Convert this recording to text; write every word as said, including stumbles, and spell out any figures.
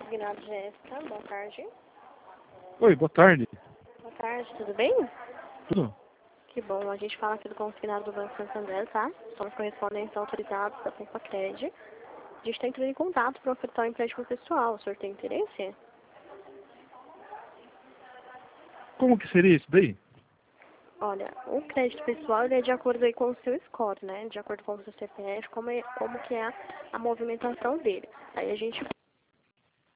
Consignado Jéssica, boa tarde. Oi, boa tarde. Boa tarde, tudo bem? Tudo? Que bom, a gente fala aqui do consignado do Banco Santander, tá? Somos correspondentes autorizados da Pensacred. A gente está entrando em contato para ofertar um empréstimo pessoal. O senhor tem interesse? Como que seria isso daí? Olha, o crédito pessoal ele é de acordo aí com o seu score, né? De acordo com o seu C P F, como, é, como que é a, a movimentação dele. Aí a gente